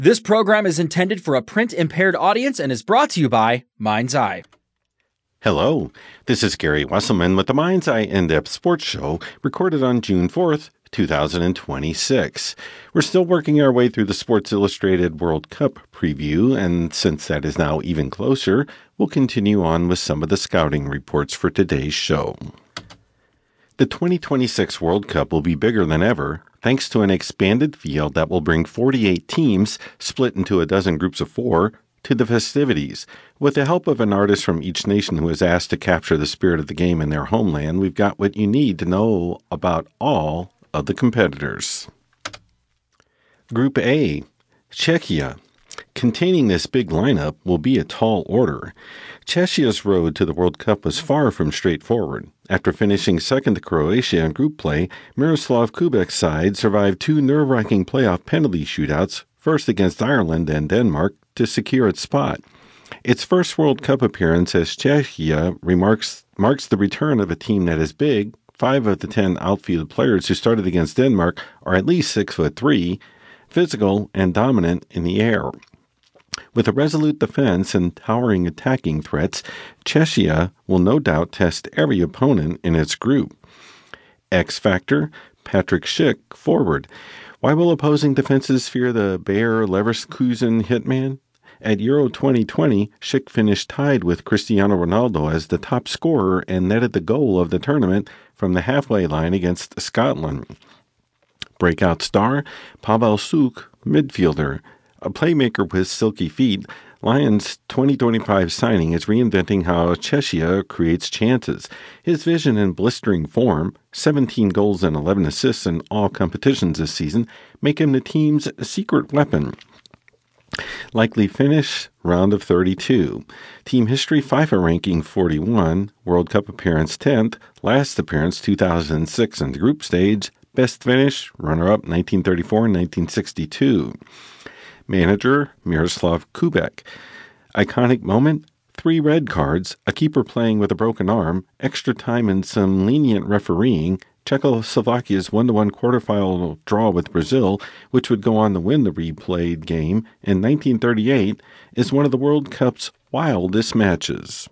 This program is intended for a print-impaired audience and is brought to you by Mind's Eye. Hello, this is Gary Wesselman with the Mind's Eye In-Depth Sports Show, recorded on June 4th, 2026. We're still working our way through the Sports Illustrated World Cup preview, and since that is now even closer, we'll continue on with some of the scouting reports for today's show. The 2026 World Cup will be bigger than ever, thanks to an expanded field that will bring 48 teams, split into a dozen groups of 4, to the festivities. With the help of an artist from each nation who is asked to capture the spirit of the game in their homeland, we've got what you need to know about all of the competitors. Group A, Czechia. Containing this big lineup will be a tall order. Czechia's road to the World Cup was far from straightforward. After finishing second to Croatia in group play, Miroslav Kubek's side survived 2 nerve-wracking playoff penalty shootouts, first against Ireland and Denmark, to secure its spot. Its first World Cup appearance as Czechia marks the return of a team that is big. 5 of the 10 outfield players who started against Denmark are at least 6'3", physical and dominant in the air. With a resolute defense and towering attacking threats, Czechia will no doubt test every opponent in its group. X Factor, Patrick Schick, forward. Why will opposing defenses fear the Bayer Leverkusen hitman? At Euro 2020, Schick finished tied with Cristiano Ronaldo as the top scorer and netted the goal of the tournament from the halfway line against Scotland. Breakout star, Pavel Suk, midfielder. A playmaker with silky feet, Lions' 2025 signing is reinventing how Czechia creates chances. His vision and blistering form, 17 goals and 11 assists in all competitions this season, make him the team's secret weapon. Likely finish, round of 32. Team history, FIFA ranking 41, World Cup appearance 10th, last appearance 2006 in the group stage, best finish, runner-up 1934 and 1962. Manager, Miroslav Kubek. Iconic moment, 3 red cards, a keeper playing with a broken arm, extra time and some lenient refereeing, Czechoslovakia's 1-1 quarterfinal draw with Brazil, which would go on to win the replayed game in 1938, is one of the World Cup's wildest matches.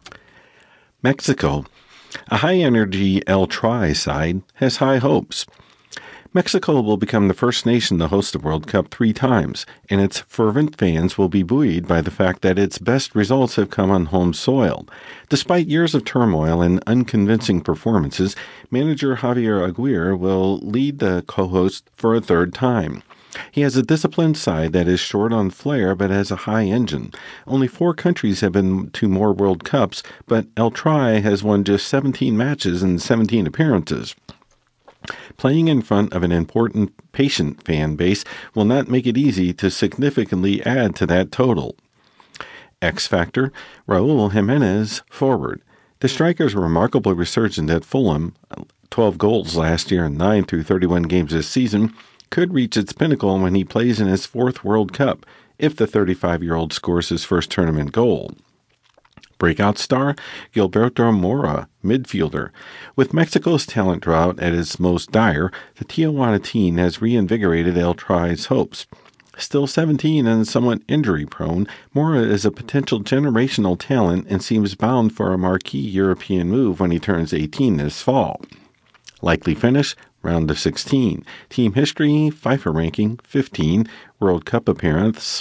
Mexico. A high-energy El Tri side has high hopes. Mexico will become the first nation to host the World Cup 3 times, and its fervent fans will be buoyed by the fact that its best results have come on home soil. Despite years of turmoil and unconvincing performances, manager Javier Aguirre will lead the co-host for a 3rd time. He has a disciplined side that is short on flair but has a high engine. Only 4 countries have been to more World Cups, but El Tri has won just 17 matches and 17 appearances. Playing in front of an important, patient fan base will not make it easy to significantly add to that total. X Factor, Raul Jimenez, forward. The striker's remarkable resurgence at Fulham, 12 goals last year and 9 through 31 games this season, could reach its pinnacle when he plays in his 4th World Cup, if the 35-year-old scores his first tournament goal. Breakout star, Gilberto Mora, midfielder. With Mexico's talent drought at its most dire, the Tijuana team has reinvigorated El Tri's hopes. Still 17 and somewhat injury-prone, Mora is a potential generational talent and seems bound for a marquee European move when he turns 18 this fall. Likely finish, round of 16. Team history, FIFA ranking 15, World Cup appearance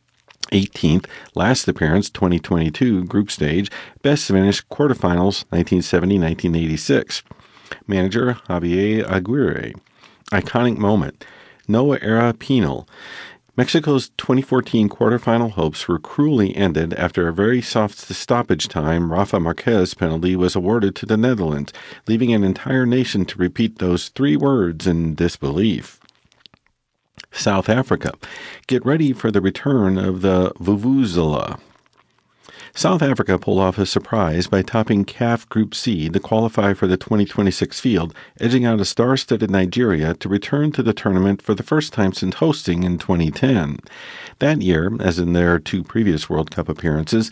18th, last appearance 2022 group stage, best finish quarterfinals 1970-1986. Manager Javier Aguirre. Iconic moment, Noah era penal. Mexico's 2014 quarterfinal hopes were cruelly ended after a very soft stoppage time Rafa Marquez penalty was awarded to the Netherlands, leaving an entire nation to repeat those 3 words in disbelief. South Africa. Get ready for the return of the Vuvuzela. South Africa pulled off a surprise by topping CAF Group C to qualify for the 2026 field, edging out a star-studded Nigeria to return to the tournament for the first time since hosting in 2010. That year, as in their 2 previous World Cup appearances,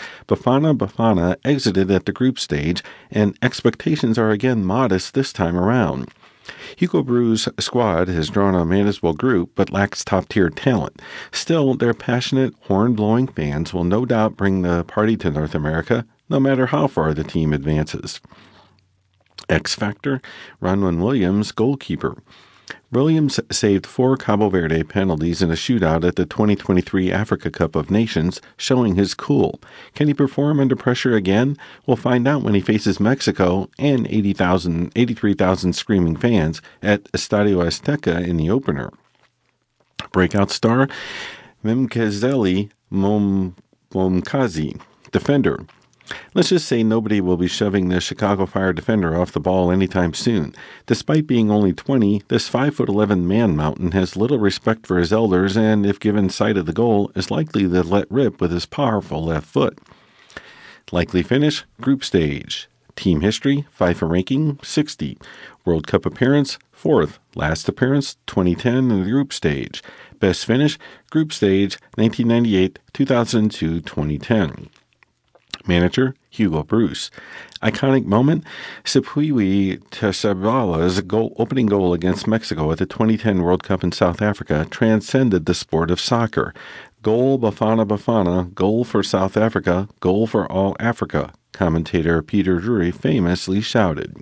Bafana exited at the group stage, and expectations are again modest this time around. Hugo Brew's squad has drawn a manageable group but lacks top-tier talent. Still, their passionate, horn-blowing fans will no doubt bring the party to North America, no matter how far the team advances. X Factor, Ronwen Williams, goalkeeper. Williams saved 4 Cabo Verde penalties in a shootout at the 2023 Africa Cup of Nations, showing his cool. Can he perform under pressure again? We'll find out when he faces Mexico and 83,000 screaming fans at Estadio Azteca in the opener. Breakout star, Mimkezeli Momkazi, defender. Let's just say nobody will be shoving the Chicago Fire defender off the ball anytime soon. Despite being only 20, this 5'11" man-mountain has little respect for his elders and, if given sight of the goal, is likely to let rip with his powerful left foot. Likely finish, group stage. Team history, FIFA ranking, 60. World Cup appearance, 4th. Last appearance, 2010 in the group stage. Best finish, group stage, 1998, 2002, 2010. Manager, Hugo Bruce. Iconic moment, Sipuiwi Tesabala's opening goal against Mexico at the 2010 World Cup in South Africa transcended the sport of soccer. Goal Bafana Bafana, goal for South Africa, goal for all Africa, commentator Peter Drury famously shouted.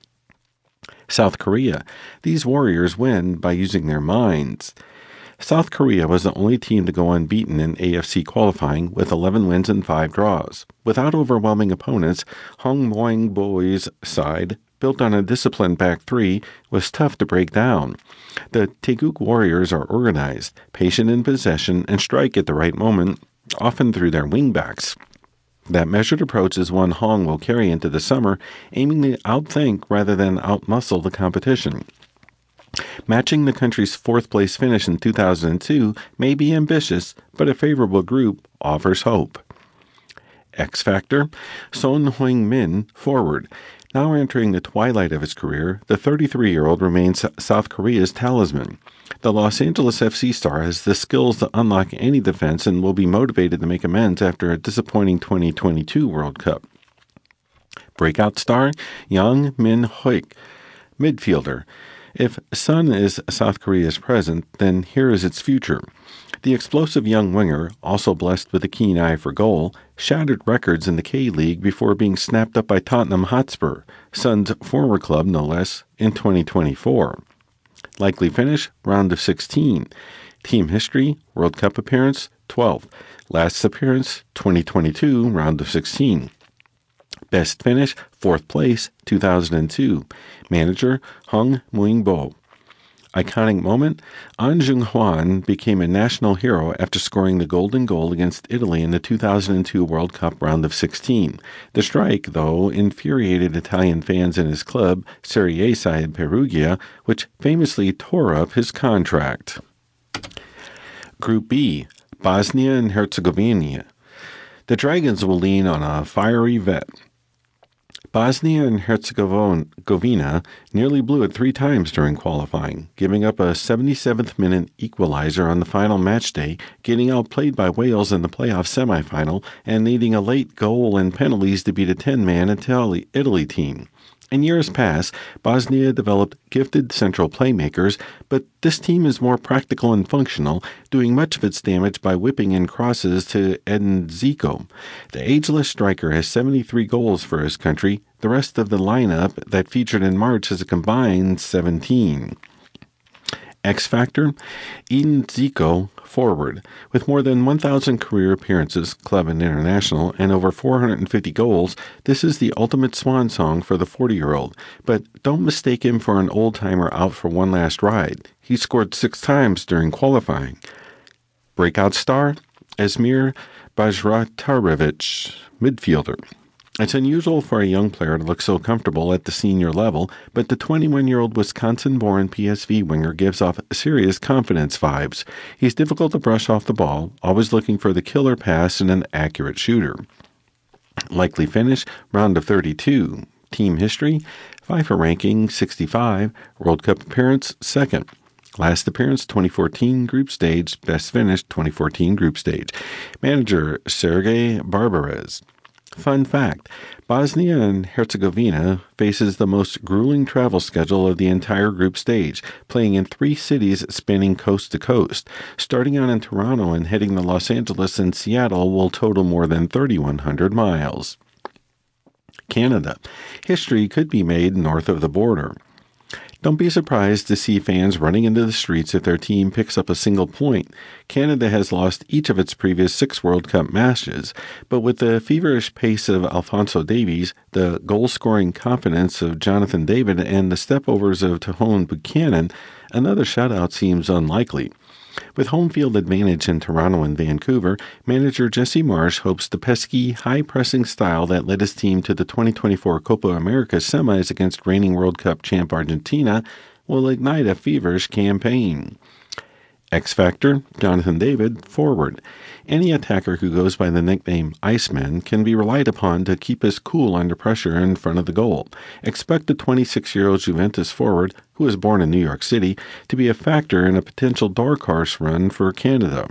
South Korea. These warriors win by using their minds. South Korea was the only team to go unbeaten in AFC qualifying with 11 wins and 5 draws. Without overwhelming opponents, Hong Moing-boi's side, built on a disciplined back three, was tough to break down. The Taeguk Warriors are organized, patient in possession, and strike at the right moment, often through their wingbacks. That measured approach is one Hong will carry into the summer, aiming to outthink rather than outmuscle the competition. Matching the country's 4th-place finish in 2002 may be ambitious, but a favorable group offers hope. X Factor, Son Heung-min, forward. Now entering the twilight of his career, the 33-year-old remains South Korea's talisman. The Los Angeles FC star has the skills to unlock any defense and will be motivated to make amends after a disappointing 2022 World Cup. Breakout star, Yang Min-hoik, midfielder. If Son is South Korea's present, then here is its future. The explosive young winger, also blessed with a keen eye for goal, shattered records in the K-League before being snapped up by Tottenham Hotspur, Son's former club no less, in 2024. Likely finish, round of 16. Team history, World Cup appearance, 12th. Last appearance, 2022, round of 16. Best finish, 4th place, 2002. Manager, Hong Moing-bo. Iconic moment, An Jung-hwan became a national hero after scoring the golden goal against Italy in the 2002 World Cup round of 16. The strike, though, infuriated Italian fans in his club, Serie A side Perugia, which famously tore up his contract. Group B, Bosnia and Herzegovina. The Dragons will lean on a fiery vet. Bosnia and Herzegovina nearly blew it 3 times during qualifying, giving up a 77th-minute equalizer on the final match day, getting outplayed by Wales in the playoff semifinal, and needing a late goal and penalties to beat a 10-man Italy team. In years past, Bosnia developed gifted central playmakers, but this team is more practical and functional, doing much of its damage by whipping in crosses to Edin Zico. The ageless striker has 73 goals for his country. The rest of the lineup that featured in March has a combined 17. X Factor, Edin Zico, forward. With more than 1,000 career appearances, club and international, and over 450 goals, this is the ultimate swan song for the 40-year-old. But don't mistake him for an old-timer out for one last ride. He scored 6 times during qualifying. Breakout star, Esmir Bajratarevic, midfielder. It's unusual for a young player to look so comfortable at the senior level, but the 21-year-old Wisconsin-born PSV winger gives off serious confidence vibes. He's difficult to brush off the ball, always looking for the killer pass and an accurate shooter. Likely finish, round of 32. Team history, FIFA ranking, 65. World Cup appearance, 2nd. Last appearance, 2014 group stage. Best finish, 2014 group stage. Manager, Sergei Barbarez. Fun fact, Bosnia and Herzegovina faces the most grueling travel schedule of the entire group stage, playing in 3 cities spanning coast to coast. Starting out in Toronto and heading to Los Angeles and Seattle will total more than 3,100 miles. Canada. History could be made north of the border. Don't be surprised to see fans running into the streets if their team picks up a single point. Canada has lost each of its previous 6 World Cup matches, but with the feverish pace of Alphonso Davies, the goal-scoring confidence of Jonathan David, and the stepovers of Tejon Buchanan, another shutout seems unlikely. With home field advantage in Toronto and Vancouver, manager Jesse Marsch hopes the pesky, high-pressing style that led his team to the 2024 Copa America semis against reigning World Cup champ Argentina will ignite a feverish campaign. X Factor, Jonathan David, forward. Any attacker who goes by the nickname Iceman can be relied upon to keep his cool under pressure in front of the goal. Expect the 26-year-old Juventus forward, who was born in New York City, to be a factor in a potential dark horse run for Canada.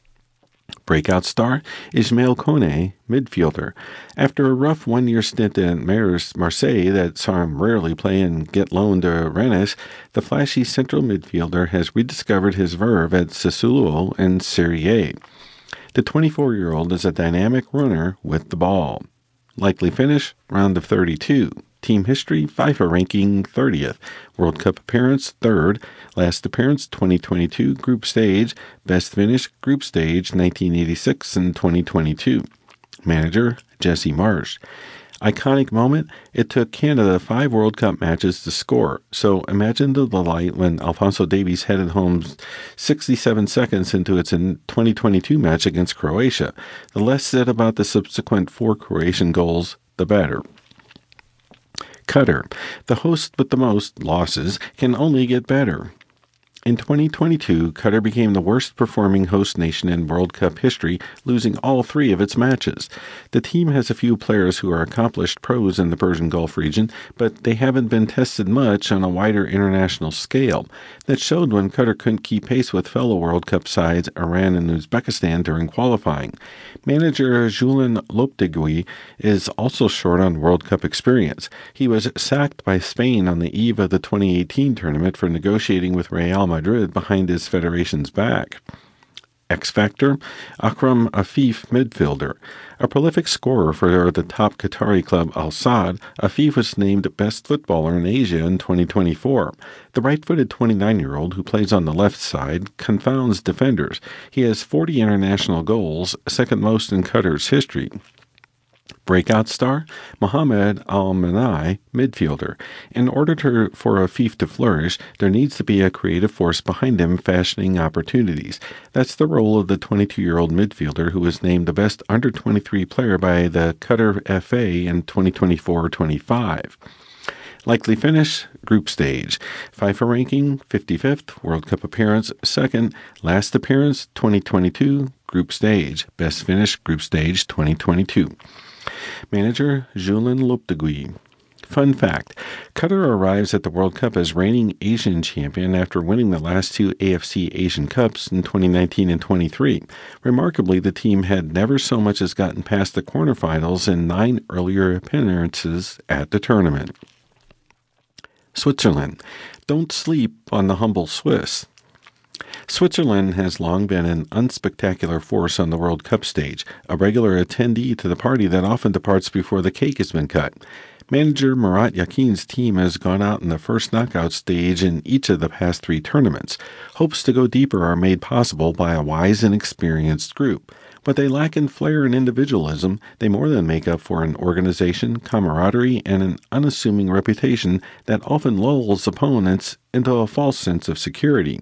Breakout star, Ismail Kone, midfielder. After a rough one-year stint at Marseille that saw him rarely play and get loaned to Rennes, the flashy central midfielder has rediscovered his verve at Sassuolo and Serie A. The 24-year-old is a dynamic runner with the ball. Likely finish, round of 32. Team history, FIFA ranking 30th. World Cup appearance, 3rd. Last appearance, 2022 group stage. Best finish, group stage, 1986 and 2022. Manager, Jesse Marsch. Iconic moment, it took Canada 5 World Cup matches to score. So imagine the delight when Alphonso Davies headed home 67 seconds into its 2022 match against Croatia. The less said about the subsequent 4 Croatian goals, the better. Qatar, the host with the most losses, can only get better. In 2022, Qatar became the worst performing host nation in World Cup history, losing all 3 of its matches. The team has a few players who are accomplished pros in the Persian Gulf region, but they haven't been tested much on a wider international scale. That showed when Qatar couldn't keep pace with fellow World Cup sides Iran and Uzbekistan during qualifying. Manager Julen Lopetegui is also short on World Cup experience. He was sacked by Spain on the eve of the 2018 tournament for negotiating with Real Madrid behind his federation's back. X Factor, Akram Afif, midfielder. A prolific scorer for the top Qatari club Al Sadd, Afif was named best footballer in Asia in 2024. The right-footed 29-year-old who plays on the left side confounds defenders. He has 40 international goals, second most in Qatar's history. Breakout star, Mohamed Al-Manai, midfielder. In order for Afif to flourish, there needs to be a creative force behind him fashioning opportunities. That's the role of the 22-year-old midfielder who was named the best under-23 player by the Qatar FA in 2024-25. Likely finish, group stage. FIFA ranking, 55th. World Cup appearance, 2nd. Last appearance, 2022. Group stage. Best finish, group stage, 2022. Manager, Julen Lopetegui. Fun fact, Qatar arrives at the World Cup as reigning Asian champion after winning the last 2 AFC Asian Cups in 2019 and 23. Remarkably, the team had never so much as gotten past the quarterfinals in 9 earlier appearances at the tournament. Switzerland. Don't sleep on the humble Swiss. Switzerland has long been an unspectacular force on the World Cup stage, a regular attendee to the party that often departs before the cake has been cut. Manager Murat Yakin's team has gone out in the first knockout stage in each of the past 3 tournaments. Hopes to go deeper are made possible by a wise and experienced group. But they lack in flair and individualism. They more than make up for an organization, camaraderie, and an unassuming reputation that often lulls opponents into a false sense of security.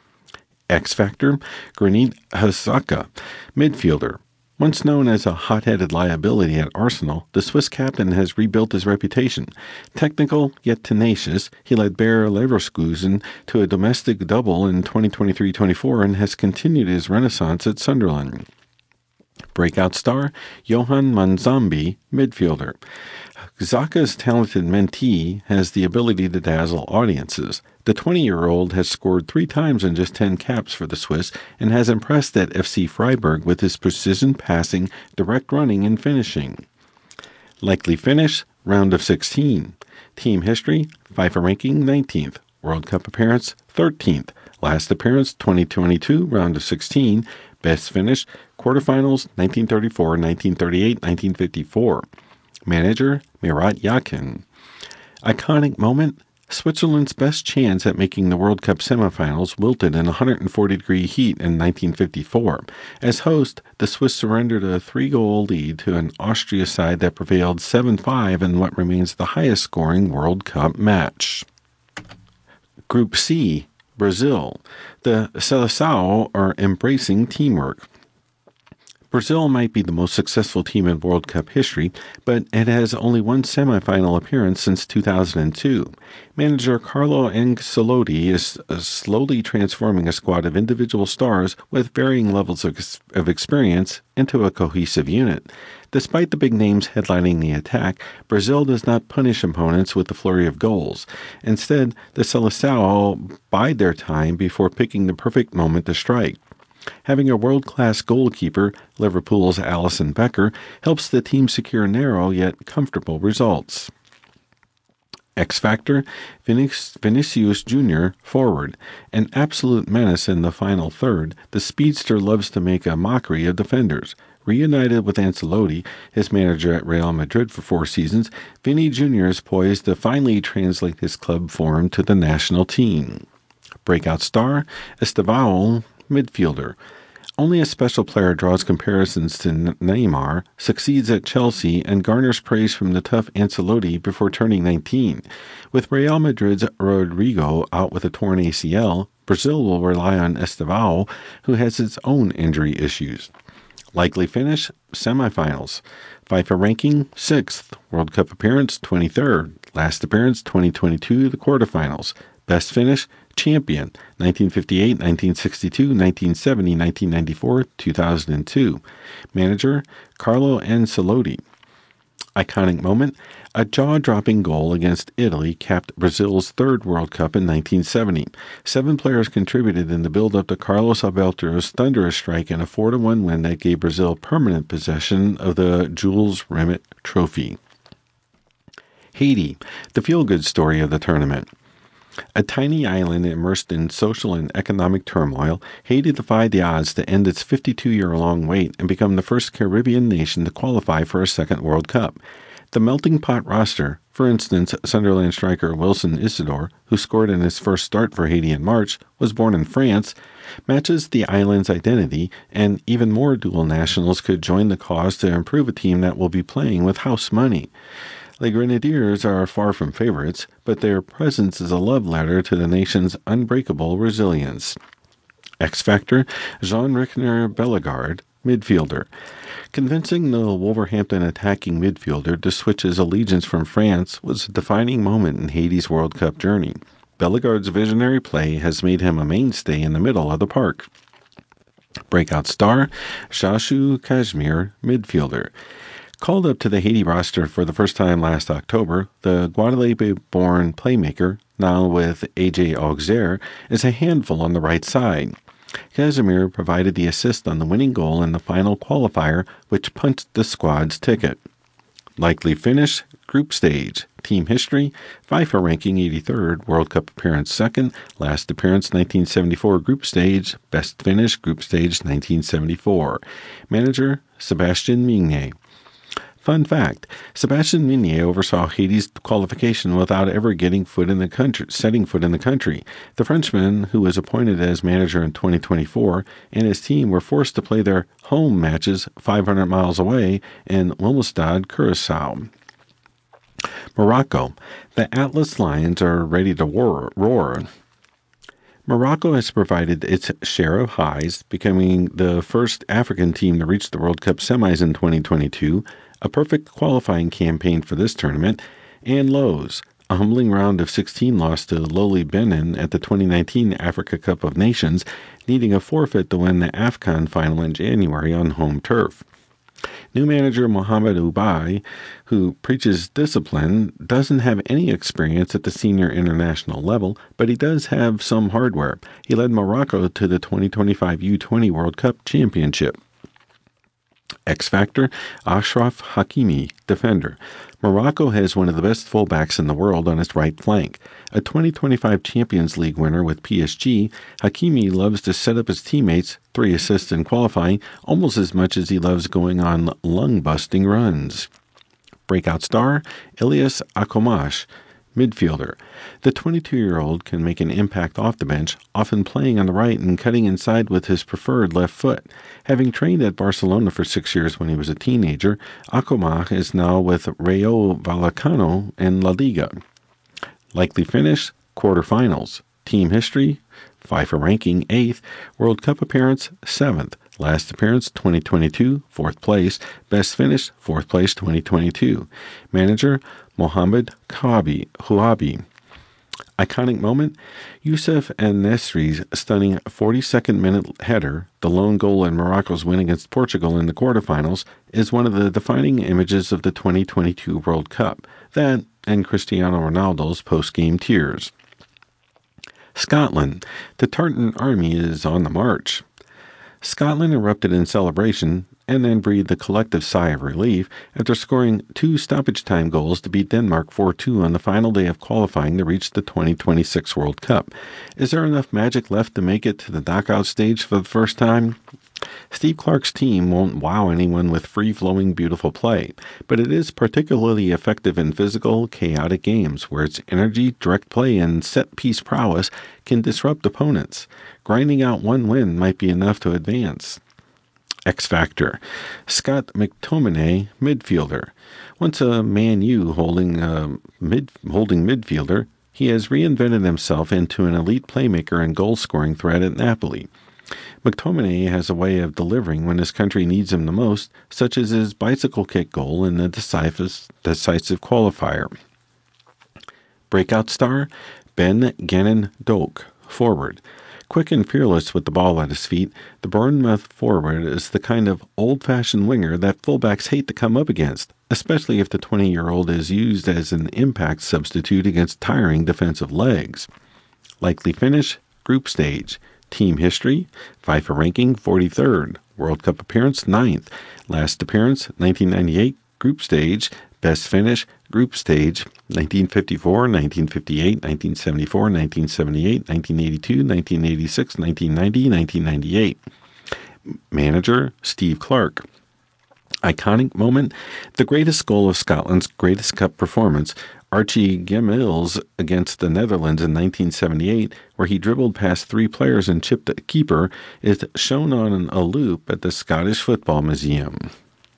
X Factor, Granit Xhaka, midfielder. Once known as a hot-headed liability at Arsenal, the Swiss captain has rebuilt his reputation. Technical, yet tenacious, he led Bayer Leverkusen to a domestic double in 2023-24 and has continued his renaissance at Sunderland. Breakout star, Johan Manzambi, midfielder. Xhaka's talented mentee has the ability to dazzle audiences. The 20-year-old has scored 3 times in just 10 caps for the Swiss and has impressed at FC Freiburg with his precision passing, direct running, and finishing. Likely finish, round of 16. Team history, FIFA ranking 19th. World Cup appearance, 13th. Last appearance, 2022, round of 16. Best finish, quarterfinals, 1934, 1938, 1954. Manager, Murat Yakin. Iconic moment, Switzerland's best chance at making the World Cup semifinals wilted in 140-degree heat in 1954. As host, the Swiss surrendered a 3-goal lead to an Austria side that prevailed 7-5 in what remains the highest-scoring World Cup match. Group C, Brazil. The Seleção are embracing teamwork. Brazil might be the most successful team in World Cup history, but it has only one semifinal appearance since 2002. Manager Carlo Ancelotti is slowly transforming a squad of individual stars with varying levels of experience into a cohesive unit. Despite the big names headlining the attack, Brazil does not punish opponents with a flurry of goals. Instead, the Seleção bide their time before picking the perfect moment to strike. Having a world-class goalkeeper, Liverpool's Alisson Becker, helps the team secure narrow yet comfortable results. X Factor, Vinicius Jr., forward. An absolute menace in the final third, the speedster loves to make a mockery of defenders. Reunited with Ancelotti, his manager at Real Madrid for 4 seasons, Vinny Jr. is poised to finally translate his club form to the national team. Breakout star, Estevão, midfielder. Only a special player draws comparisons to Neymar, succeeds at Chelsea, and garners praise from the tough Ancelotti before turning 19. With Real Madrid's Rodrigo out with a torn ACL, Brazil will rely on Estevão, who has its own injury issues. Likely finish, semifinals. FIFA ranking, 6th. World Cup appearance, 23rd. Last appearance, 2022, the quarterfinals. Best finish, champion, 1958, 1962, 1970, 1994, 2002. Manager, Carlo Ancelotti. Iconic moment, a jaw-dropping goal against Italy capped Brazil's 3rd World Cup in 1970. 7 players contributed in the build-up to Carlos Alberto's thunderous strike in a 4-1 win that gave Brazil permanent possession of the Jules Rimet Trophy. Haiti, the feel-good story of the tournament. A tiny island immersed in social and economic turmoil, Haiti defied the odds to end its 52-year-long wait and become the first Caribbean nation to qualify for a 2nd World Cup. The melting pot roster, for instance, Sunderland striker Wilson Isidore, who scored in his first start for Haiti in March, was born in France, matches the island's identity, and even more dual nationals could join the cause to improve a team that will be playing with house money. The Grenadiers are far from favorites, but their presence is a love letter to the nation's unbreakable resilience. X Factor, Jean-Richner Bellegarde, midfielder. Convincing the Wolverhampton attacking midfielder to switch his allegiance from France was a defining moment in Haiti's World Cup journey. Bellegarde's visionary play has made him a mainstay in the middle of the park. Breakout star, Shashu Kashmir, midfielder. Called up to the Haiti roster for the first time last October, the Guadeloupe-born playmaker, now with AJ Auxerre, is a handful on the right side. Casimir provided the assist on the winning goal in the final qualifier, which punched the squad's ticket. Likely finish, group stage. Team history, FIFA ranking 83rd, World Cup appearance 2nd, last appearance 1974 group stage, best finish group stage 1974. Manager, Sébastien Migné. Fun fact, Sébastien Migné oversaw Haiti's qualification without ever setting foot in the country. The Frenchman, who was appointed as manager in 2024, and his team were forced to play their home matches 500 miles away in Willemstad, Curaçao. Morocco. The Atlas Lions are ready to roar. Morocco has provided its share of highs, becoming the first African team to reach the World Cup semis in 2022, a perfect qualifying campaign for this tournament, and lows, a humbling round of 16 loss to lowly Benin at the 2019 Africa Cup of Nations, needing a forfeit to win the AFCON final in January on home turf. New manager Mohamed Oubai, who preaches discipline, doesn't have any experience at the senior international level, but he does have some hardware. He led Morocco to the 2025 U20 World Cup Championship. X Factor, Achraf Hakimi, defender. Morocco has one of the best fullbacks in the world on its right flank. A 2025 Champions League winner with PSG, Hakimi loves to set up his teammates, 3 assists in qualifying, almost as much as he loves going on lung-busting runs. Breakout star, Ilyas Akomash, midfielder. The 22-year-old can make an impact off the bench, often playing on the right and cutting inside with his preferred left foot. Having trained at Barcelona for 6 years when he was a teenager, Akomash is now with Rayo Vallecano in La Liga. Likely finish, quarterfinals. Team history, FIFA ranking 8th, World Cup appearance 7th. Last appearance 2022, 4th place. Best finish 4th place 2022. Manager Mohamed Houabi. Iconic moment, Youssef En-Nesyri's stunning 42nd minute header, the lone goal in Morocco's win against Portugal in the quarterfinals, is one of the defining images of the 2022 World Cup. That and Cristiano Ronaldo's post-game tears. Scotland. The Tartan Army is on the march. Scotland erupted in celebration and then breathed a collective sigh of relief after scoring 2 stoppage-time goals to beat Denmark 4-2 on the final day of qualifying to reach the 2026 World Cup. Is there enough magic left to make it to the knockout stage for the first time? Steve Clark's team won't wow anyone with free-flowing, beautiful play, but it is particularly effective in physical, chaotic games where its energy, direct play, and set-piece prowess can disrupt opponents. Grinding out one win might be enough to advance. X Factor. Scott McTominay, midfielder. Once a Man U holding midfielder, he has reinvented himself into an elite playmaker and goal-scoring threat at Napoli. McTominay has a way of delivering when his country needs him the most, such as his bicycle kick goal in the decisive qualifier. Breakout star, Ben Gannon Doak, forward. Quick and fearless with the ball at his feet, the Bournemouth forward is the kind of old-fashioned winger that fullbacks hate to come up against, especially if the 20-year-old is used as an impact substitute against tiring defensive legs. Likely finish, group stage. Team history, FIFA ranking 43rd, World Cup appearance 9th, last appearance 1998, group stage, best finish, group stage 1954, 1958, 1974, 1978, 1982, 1986, 1990, 1998. Manager Steve Clark. Iconic moment, the greatest goal of Scotland's greatest cup performance, Archie Gemmill's against the Netherlands in 1978, where he dribbled past 3 players and chipped the keeper, is shown on a loop at the Scottish Football Museum.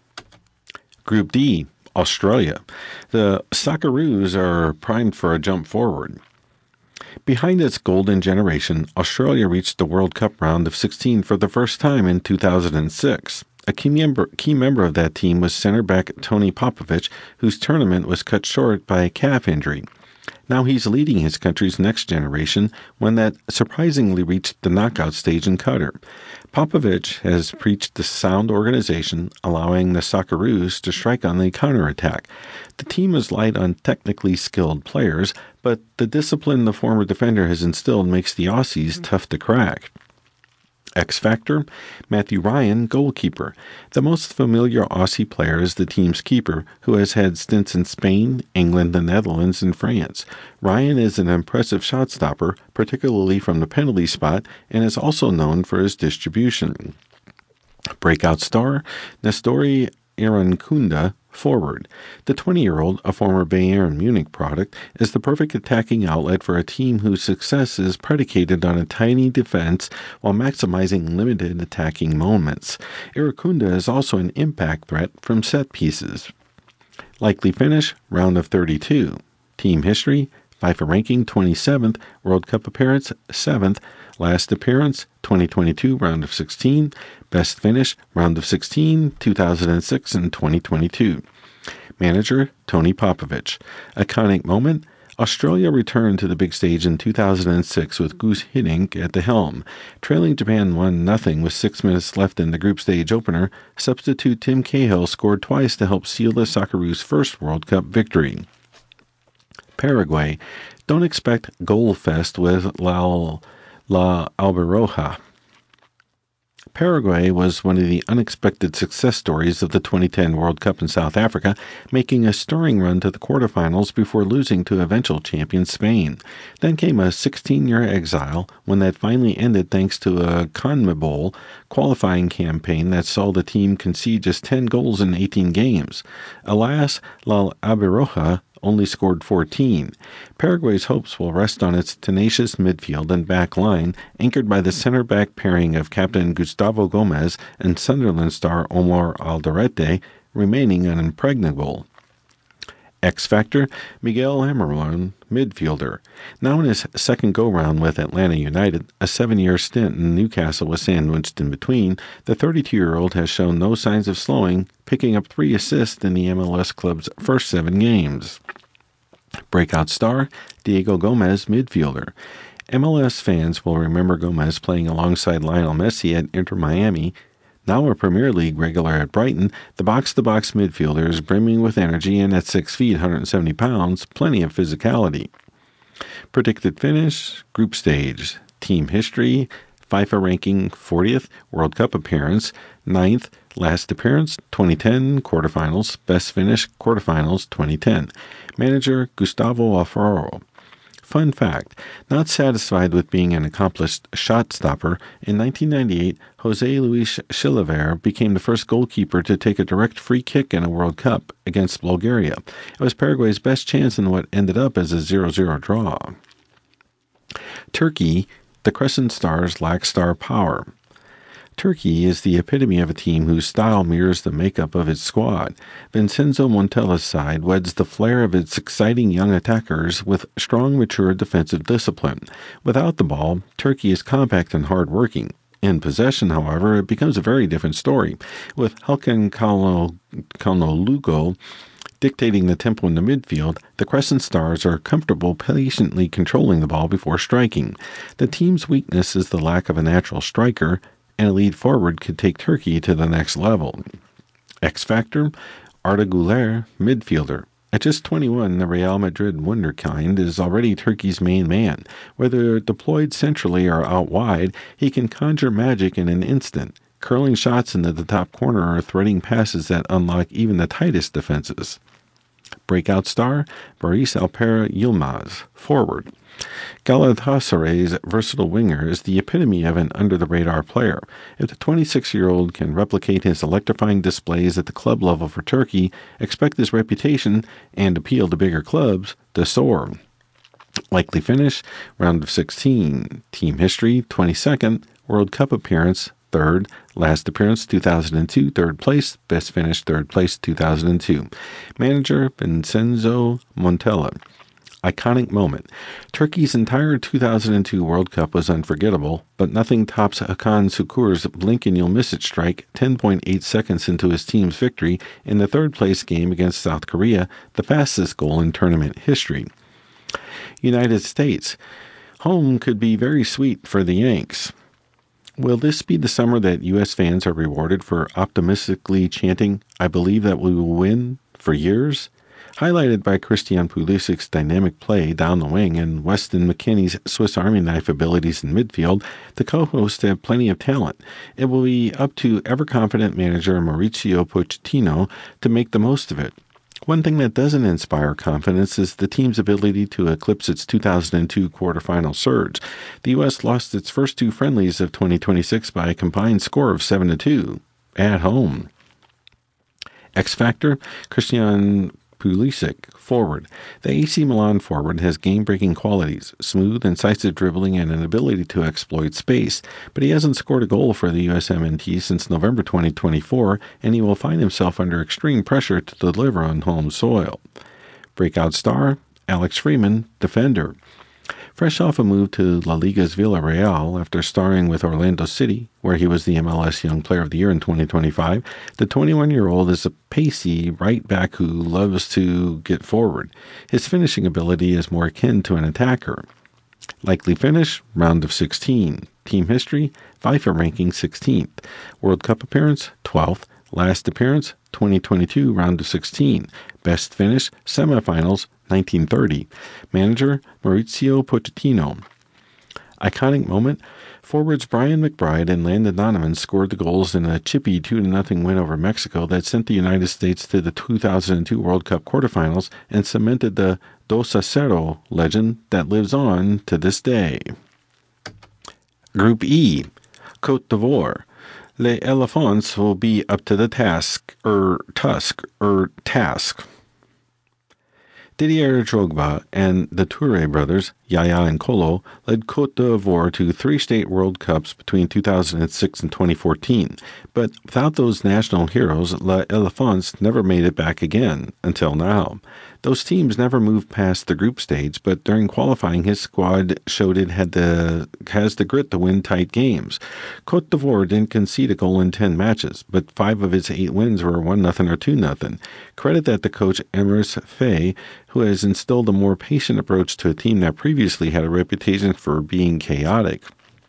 Group D, Australia. The Socceroos are primed for a jump forward. Behind its golden generation, Australia reached the World Cup round of 16 for the first time in 2006. A key member of that team was center back Tony Popovic, whose tournament was cut short by a calf injury. Now he's leading his country's next generation, one that surprisingly reached the knockout stage in Qatar. Popovic has preached the sound organization, allowing the Socceroos to strike on the counterattack. The team is light on technically skilled players, but the discipline the former defender has instilled makes the Aussies tough to crack. X Factor, Matthew Ryan, goalkeeper. The most familiar Aussie player is the team's keeper, who has had stints in Spain, England, the Netherlands, and France. Ryan is an impressive shot stopper, particularly from the penalty spot, and is also known for his distribution. Breakout star, Nestori Irankunda, forward. The 20-year-old, a former Bayern Munich product, is the perfect attacking outlet for a team whose success is predicated on a tiny defense while maximizing limited attacking moments. Irankunda is also an impact threat from set pieces. Likely finish, round of 32. Team history, FIFA ranking 27th, World Cup appearance 7th, last appearance 2022, round of 16, best finish, round of 16, 2006, and 2022. Manager Tony Popovic. Iconic moment, Australia returned to the big stage in 2006 with Guus Hiddink at the helm. Trailing Japan 1-0 with 6 minutes left in the group stage opener, substitute Tim Cahill scored twice to help seal the Socceroos' first World Cup victory. Paraguay. Don't expect goal fest with La Albiroja. Paraguay was one of the unexpected success stories of the 2010 World Cup in South Africa, making a stirring run to the quarterfinals before losing to eventual champion Spain. Then came a 16-year exile, when that finally ended thanks to a CONMEBOL qualifying campaign that saw the team concede just 10 goals in 18 games. Alas, La Albirroja only scored 14. Paraguay's hopes will rest on its tenacious midfield and back line, anchored by the center-back pairing of captain Gustavo Gomez and Sunderland star Omar Alderete, remaining unimpregnable. X Factor, Miguel Almiron, midfielder. Now in his second go-round with Atlanta United, a 7-year stint in Newcastle was sandwiched in between, the 32-year-old has shown no signs of slowing, picking up 3 assists in the MLS club's first 7 games. Breakout star, Diego Gomez, midfielder. MLS fans will remember Gomez playing alongside Lionel Messi at Inter Miami. Now a Premier League regular at Brighton, the box-to-box midfielder is brimming with energy and at 6 feet, 170 pounds, plenty of physicality. Predicted finish, group stage, team history, FIFA ranking 40th, World Cup appearance, 9th, last appearance, 2010, quarterfinals, best finish, quarterfinals, 2010. Manager, Gustavo Alfaro. Fun fact, not satisfied with being an accomplished shot stopper, in 1998, José Luis Chilavert became the first goalkeeper to take a direct free kick in a World Cup against Bulgaria. It was Paraguay's best chance in what ended up as a 0-0 draw. Turkey, the Crescent Stars lack star power. Turkey is the epitome of a team whose style mirrors the makeup of its squad. Vincenzo Montella's side weds the flair of its exciting young attackers with strong, mature defensive discipline. Without the ball, Turkey is compact and hard-working. In possession, however, it becomes a very different story, with Hakan Çalhanoğlu dictating the tempo in the midfield. The Crescent Stars are comfortable patiently controlling the ball before striking. The team's weakness is the lack of a natural striker, and a lead forward could take Turkey to the next level. X Factor, Arda Güler, midfielder. At just 21, the Real Madrid wunderkind is already Turkey's main man. Whether deployed centrally or out wide, he can conjure magic in an instant, curling shots into the top corner or threading passes that unlock even the tightest defenses. Breakout star, Barış Alper Yılmaz, forward. Galatasaray's versatile winger is the epitome of an under-the-radar player. If the 26-year-old can replicate his electrifying displays at the club level for Turkey, expect his reputation and appeal to bigger clubs to soar. Likely finish, round of 16. Team history, 22nd. World Cup appearance, 3rd. Last appearance, 2002, 3rd place. Best finish, 3rd place, 2002. Manager, Vincenzo Montella. Iconic moment. Turkey's entire 2002 World Cup was unforgettable, but nothing tops Hakan Şükür's blink-and-you'll-miss-it strike 10.8 seconds into his team's victory in the third-place game against South Korea, the fastest goal in tournament history. United States. Home could be very sweet for the Yanks. Will this be the summer that U.S. fans are rewarded for optimistically chanting, "I believe that we will win," for years? Highlighted by Christian Pulisic's dynamic play down the wing and Weston McKennie's Swiss Army knife abilities in midfield, the co-hosts have plenty of talent. It will be up to ever-confident manager Mauricio Pochettino to make the most of it. One thing that doesn't inspire confidence is the team's ability to eclipse its 2002 quarterfinal surge. The U.S. lost its first 2 friendlies of 2026 by a combined score of 7-2 at home. X Factor, Christian Pulisic, forward. The AC Milan forward has game-breaking qualities, smooth, incisive dribbling, and an ability to exploit space, but he hasn't scored a goal for the USMNT since November 2024, and he will find himself under extreme pressure to deliver on home soil. Breakout star, Alex Freeman, defender. Fresh off a move to La Liga's Villarreal after starring with Orlando City, where he was the MLS Young Player of the Year in 2025, the 21-year-old is a pacey right back who loves to get forward. His finishing ability is more akin to an attacker. Likely finish, round of 16. Team history, FIFA ranking 16th. World Cup appearance, 12th. Last appearance, 2022, round of 16. Best finish, semifinals, 1930. Manager, Mauricio Pochettino. Iconic moment, forwards Brian McBride and Landon Donovan scored the goals in a chippy 2-0 win over Mexico that sent the United States to the 2002 World Cup quarterfinals and cemented the 2-0 legend that lives on to this day. Group E, Côte d'Ivoire. Les Elephants will be up to the task. Didier Drogba and the Touré brothers, Yaya and Kolo, led Côte d'Ivoire to 3 state World Cups between 2006 and 2014. But without those national heroes, Les Elephants never made it back again, until now. Those teams never moved past the group stage, but during qualifying, his squad showed it has the grit to win tight games. Côte d'Ivoire didn't concede a goal in 10 matches, but 5 of its 8 wins were 1-0 or 2-0. Credit that to coach Emerse Faé, who has instilled a more patient approach to a team that previously had a reputation for being chaotic.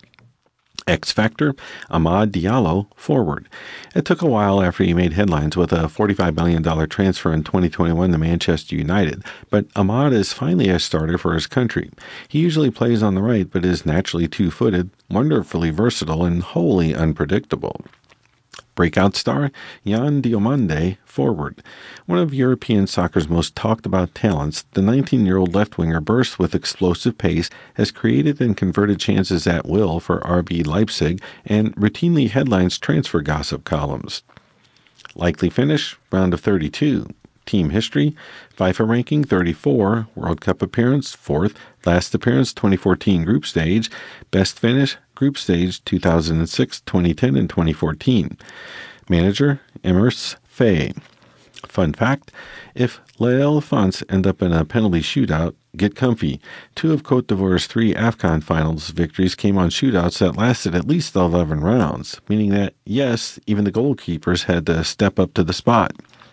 X Factor, Amad Diallo, forward. It took a while after he made headlines with a $45 million transfer in 2021 to Manchester United, but Amad is finally a starter for his country. He usually plays on the right, but is naturally two-footed, wonderfully versatile, and wholly unpredictable. Breakout star, Jan Diomande, forward. One of European soccer's most talked about talents, the 19-year-old left-winger bursts with explosive pace, has created and converted chances at will for RB Leipzig, and routinely headlines transfer gossip columns. Likely finish, round of 32. Team history, FIFA ranking 34, World Cup appearance 4th, last appearance 2014 group stage, best finish group stage 2006, 2010, and 2014. Manager, Emerse Faé. Fun fact, if Les Elephants end up in a penalty shootout, get comfy. 2 of Côte d'Ivoire's 3 AFCON finals victories came on shootouts that lasted at least 11 rounds, meaning that, yes, even the goalkeepers had to step up to the spot.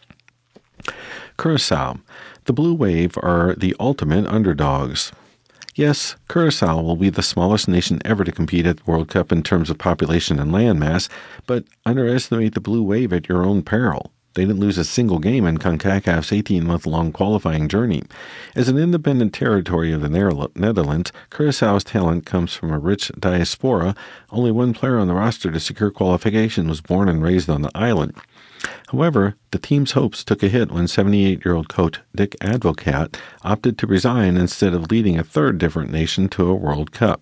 Curaçao. The Blue Wave are the ultimate underdogs. Yes, Curaçao will be the smallest nation ever to compete at the World Cup in terms of population and landmass, but underestimate the Blue Wave at your own peril. They didn't lose a single game in CONCACAF's 18-month-long qualifying journey. As an independent territory of the Netherlands, Curaçao's talent comes from a rich diaspora. Only one player on the roster to secure qualification was born and raised on the island. However, the team's hopes took a hit when 78-year-old coach Dick Advocaat opted to resign instead of leading a third different nation to a World Cup.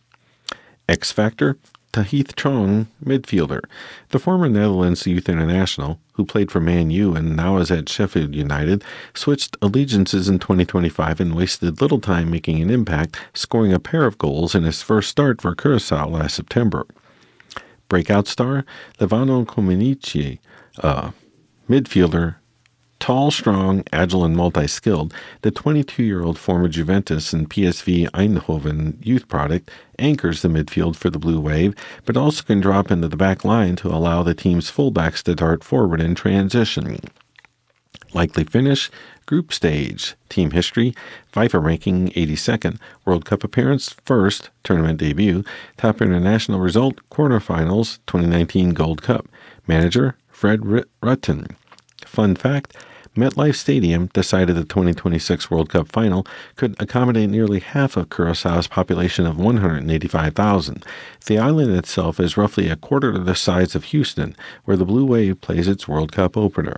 X Factor, Tahith Chong, midfielder. The former Netherlands youth international, who played for Man U and now is at Sheffield United, switched allegiances in 2025 and wasted little time making an impact, scoring a pair of goals in his first start for Curaçao last September. Breakout star, Levano Comenici, midfielder, tall, strong, agile, and multi-skilled. The 22-year-old former Juventus and PSV Eindhoven youth product anchors the midfield for the Blue Wave, but also can drop into the back line to allow the team's fullbacks to dart forward in transition. Likely finish, group stage. Team history, FIFA ranking 82nd, World Cup appearance 1st, tournament debut, top international result, quarterfinals, 2019 Gold Cup. Manager, Fred Rutten. Fun fact, MetLife Stadium, decided the 2026 World Cup final, could accommodate nearly half of Curaçao's population of 185,000. The island itself is roughly a quarter of the size of Houston, where the Blue Wave plays its World Cup opener.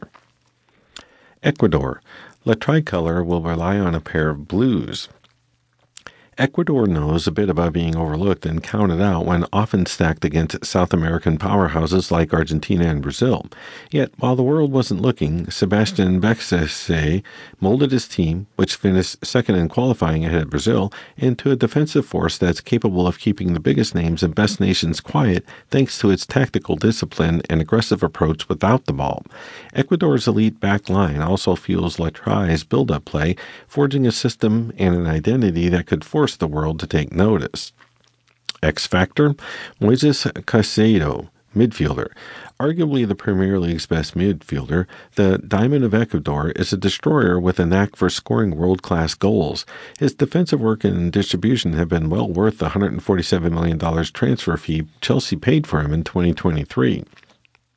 Ecuador. La Tricolor will rely on a pair of blues. Ecuador knows a bit about being overlooked and counted out when often stacked against South American powerhouses like Argentina and Brazil. Yet, while the world wasn't looking, Sebastian Becese molded his team, which finished second in qualifying ahead of Brazil, into a defensive force that's capable of keeping the biggest names and best nations quiet thanks to its tactical discipline and aggressive approach without the ball. Ecuador's elite back line also fuels La Tri's build-up play, forging a system and an identity that could force the world to take notice. X Factor, Moises Caicedo, midfielder. Arguably the Premier League's best midfielder, the Diamond of Ecuador is a destroyer with a knack for scoring world-class goals. His defensive work and distribution have been well worth the $147 million transfer fee Chelsea paid for him in 2023.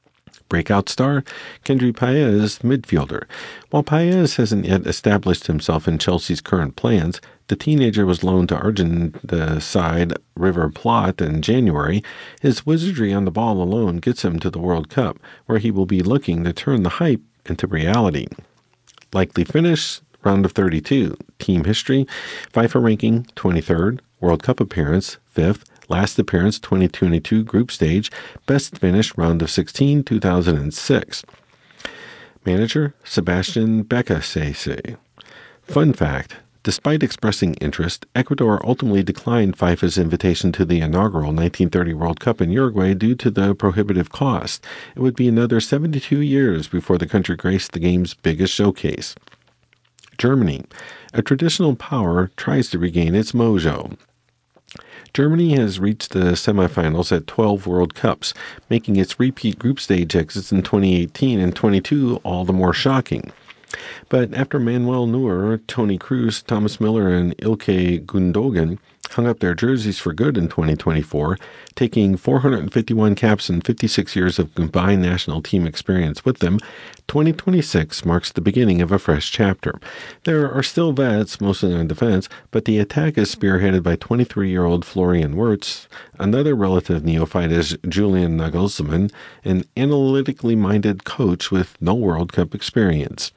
Breakout star, Kendry Páez, midfielder. While Páez hasn't yet established himself in Chelsea's current plans, the teenager was loaned to Argentine side River Plate in January. His wizardry on the ball alone gets him to the World Cup, where he will be looking to turn the hype into reality. Likely finish, round of 32. Team history, FIFA ranking, 23rd. World Cup appearance, 5th. Last appearance, 2022 group stage. Best finish, round of 16, 2006. Manager, Sebastian Becasese. Fun fact, despite expressing interest, Ecuador ultimately declined FIFA's invitation to the inaugural 1930 World Cup in Uruguay due to the prohibitive cost. It would be another 72 years before the country graced the game's biggest showcase. Germany, a traditional power, tries to regain its mojo. Germany has reached the semifinals at 12 World Cups, making its repeat group stage exits in 2018 and 22 all the more shocking. But after Manuel Neuer, Toni Kroos, Thomas Müller, and Ilkay Gundogan hung up their jerseys for good in 2024, taking 451 caps and 56 years of combined national team experience with them, 2026 marks the beginning of a fresh chapter. There are still vets, mostly on defense, but the attack is spearheaded by 23-year-old Florian Wirtz. Another relative neophyte is Julian Nagelsmann, an analytically minded coach with no World Cup experience.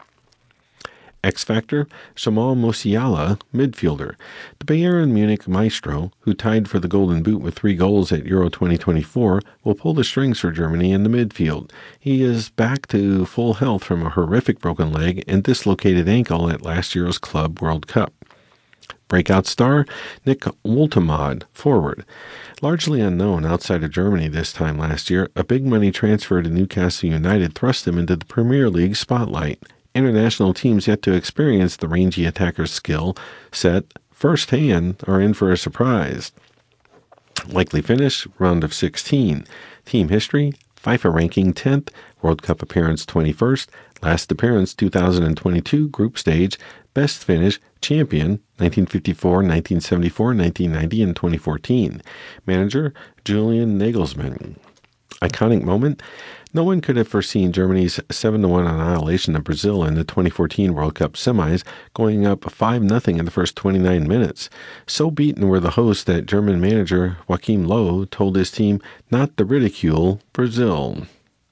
X Factor, Jamal Musiala, midfielder. The Bayern Munich maestro, who tied for the Golden Boot with 3 goals at Euro 2024, will pull the strings for Germany in the midfield. He is back to full health from a horrific broken leg and dislocated ankle at last year's Club World Cup. Breakout star, Nick Woltemade, forward. Largely unknown outside of Germany this time last year, a big money transfer to Newcastle United thrust him into the Premier League spotlight. International teams yet to experience the rangy attacker's skill set firsthand are in for a surprise. Likely finish, round of 16. Team history, FIFA ranking 10th, World Cup appearance 21st, last appearance 2022 group stage, best finish, champion 1954, 1974, 1990, and 2014. Manager, Julian Nagelsmann. Iconic moment, no one could have foreseen Germany's 7-1 annihilation of Brazil in the 2014 World Cup semis, going up 5-0 in the first 29 minutes. So beaten were the hosts that German manager Joachim Löw told his team not to ridicule Brazil.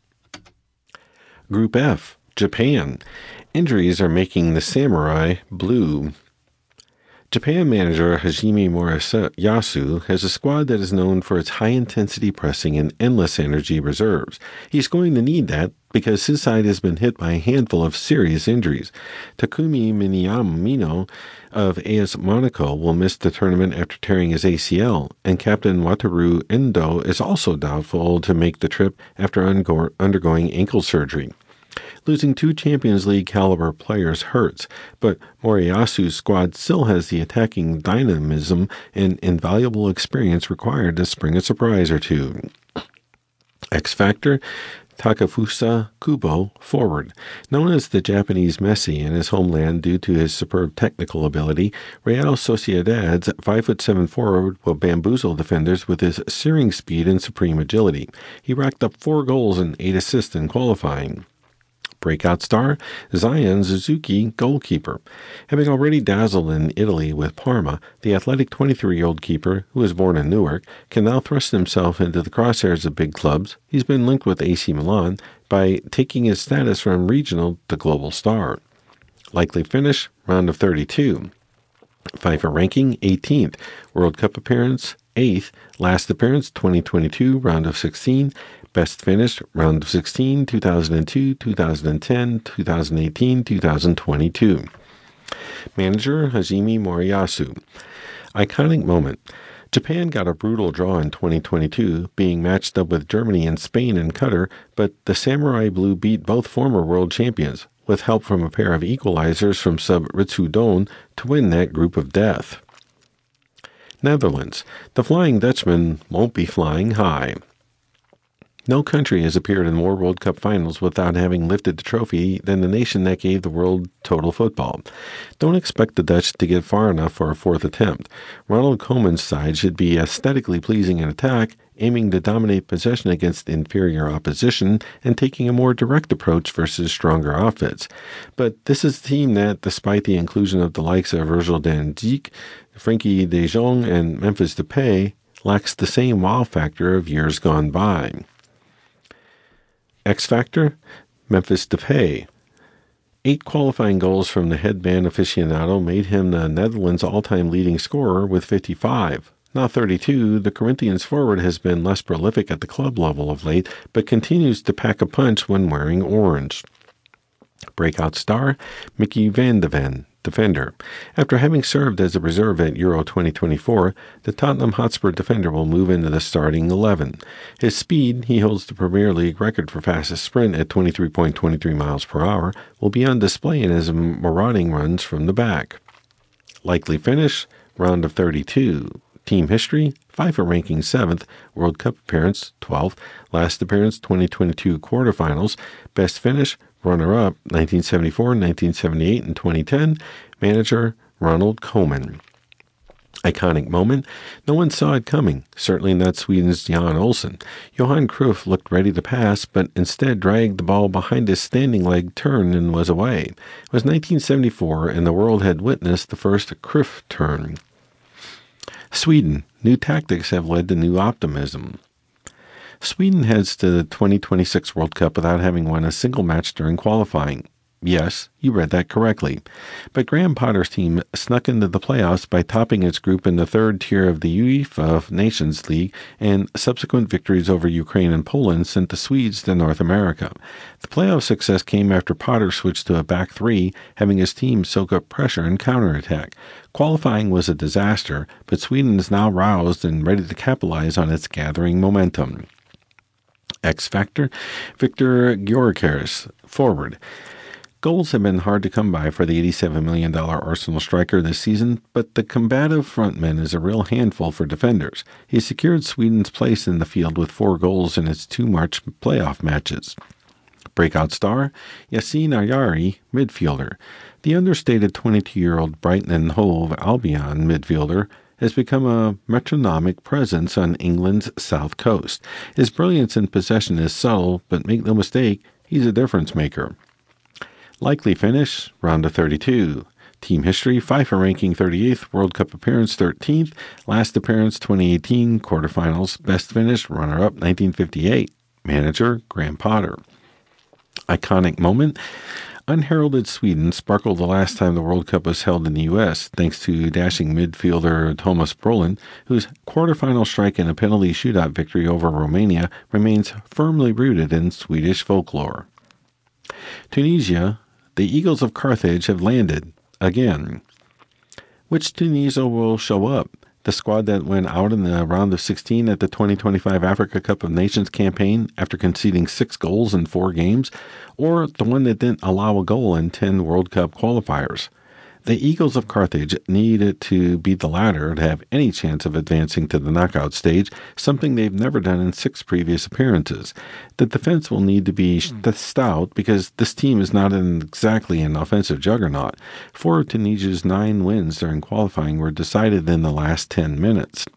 Group F, Japan. Injuries are making the samurai blue. Japan manager Hajime Moriyasu has a squad that is known for its high-intensity pressing and endless energy reserves. He's going to need that because his side has been hit by a handful of serious injuries. Takumi Minamino of AS Monaco will miss the tournament after tearing his ACL, and Captain Wataru Endo is also doubtful to make the trip after undergoing ankle surgery. Losing 2 Champions League caliber players hurts, but Moriyasu's squad still has the attacking dynamism and invaluable experience required to spring a surprise or two. X Factor, Takefusa Kubo, forward. Known as the Japanese Messi in his homeland due to his superb technical ability, Real Sociedad's 5'7" forward will bamboozle defenders with his searing speed and supreme agility. He racked up 4 goals and 8 assists in qualifying. Breakout star, Zion Suzuki, goalkeeper. Having already dazzled in Italy with Parma, the athletic 23-year-old keeper, who was born in Newark, can now thrust himself into the crosshairs of big clubs. He's been linked with AC Milan by taking his status from regional to global star. Likely finish, round of 32. FIFA ranking, 18th. World Cup appearance, 8th. Last appearance, 2022, round of 16. Best finish, round of 16, 2002, 2010, 2018, 2022. Manager, Hajime Moriyasu. Iconic moment. Japan got a brutal draw in 2022, being matched up with Germany and Spain and Qatar, but the Samurai Blue beat both former world champions, with help from a pair of equalizers from sub Ritsudon to win that group of death. Netherlands. The Flying Dutchman won't be flying high. No country has appeared in more World Cup finals without having lifted the trophy than the nation that gave the world total football. Don't expect the Dutch to get far enough for a 4th attempt. Ronald Koeman's side should be aesthetically pleasing in attack aiming to dominate possession against inferior opposition and taking a more direct approach versus stronger outfits. But this is a team that, despite the inclusion of the likes of Virgil van Dijk, Frenkie de Jong, and Memphis Depay, lacks the same wow factor of years gone by. X Factor, Memphis Depay. 8 qualifying goals from the headband aficionado made him the Netherlands' all-time leading scorer with 55. Now 32, the Corinthians forward has been less prolific at the club level of late, but continues to pack a punch when wearing orange. Breakout star, Mickey van de Ven, defender. After having served as a reserve at Euro 2024, the Tottenham Hotspur defender will move into the starting 11. His speed, he holds the Premier League record for fastest sprint at 23.23 miles per hour, will be on display in his marauding runs from the back. Likely finish, round of 32. Team history, FIFA ranking 7th, World Cup appearance 12th, last appearance 2022 quarterfinals, best finish, runner-up 1974, 1978, and 2010, manager Ronald Koeman. Iconic moment, no one saw it coming, certainly not Sweden's Jan Olsson. Johan Cruyff looked ready to pass, but instead dragged the ball behind his standing leg turn and was away. It was 1974, and the world had witnessed the first Cruyff turn. Sweden, new tactics have led to new optimism. Sweden heads to the 2026 World Cup without having won a single match during qualifying. Yes, you read that correctly. But Graham Potter's team snuck into the playoffs by topping its group in the third tier of the UEFA Nations League, and subsequent victories over Ukraine and Poland sent the Swedes to North America. The playoff success came after Potter switched to a back three, having his team soak up pressure and counterattack. Qualifying was a disaster, but Sweden is now roused and ready to capitalize on its gathering momentum. X Factor, Victor Gyökeres, forward. Goals have been hard to come by for the $87 million Arsenal striker this season, but the combative frontman is a real handful for defenders. He secured Sweden's place in the field with 4 goals in its 2 March playoff matches. Breakout star, Yassine Ayari, midfielder. The understated 22-year-old Brighton and Hove Albion midfielder has become a metronomic presence on England's south coast. His brilliance in possession is subtle, but make no mistake, he's a difference maker. Likely finish, round of 32. Team history, FIFA ranking 38th, World Cup appearance 13th, last appearance 2018, quarterfinals, best finish, runner-up 1958. Manager, Graham Potter. Iconic moment, unheralded Sweden sparkled the last time the World Cup was held in the U.S., thanks to dashing midfielder Thomas Brolin, whose quarterfinal strike in a penalty shootout victory over Romania remains firmly rooted in Swedish folklore. Tunisia, the Eagles of Carthage have landed, again. Which Tunisia will show up? The squad that went out in the round of 16 at the 2025 Africa Cup of Nations campaign after conceding 6 goals in 4 games, or the one that didn't allow a goal in 10 World Cup qualifiers? The Eagles of Carthage needed to beat the latter to have any chance of advancing to the knockout stage, something they've never done in 6 previous appearances. The defense will need to be stout because this team is not exactly an offensive juggernaut. 4 of Tunisia's 9 wins during qualifying were decided in the last 10 minutes.